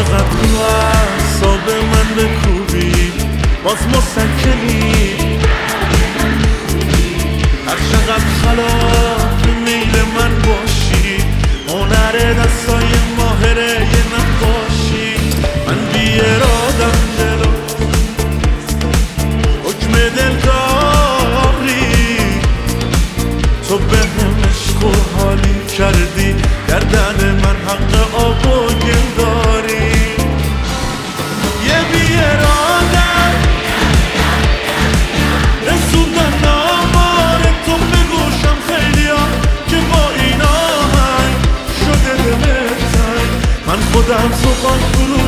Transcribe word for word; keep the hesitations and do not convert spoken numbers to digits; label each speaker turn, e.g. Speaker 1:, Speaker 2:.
Speaker 1: چقدر تو اعصاب من بکوبی باز مسکنی، هر چقدر خلاف میل من باشی، هنر دستای ماهره یه نقاشی. من بی ارادم دلو حکم دل داری، تو به هم عشق و حالی کردی، گردن من حق آب و گل داری. یه بی ارادم رسوندن آمار تو به گوشم خیلی ها که با این آهنگ شده دلت تنگ. من خودم زبان فرو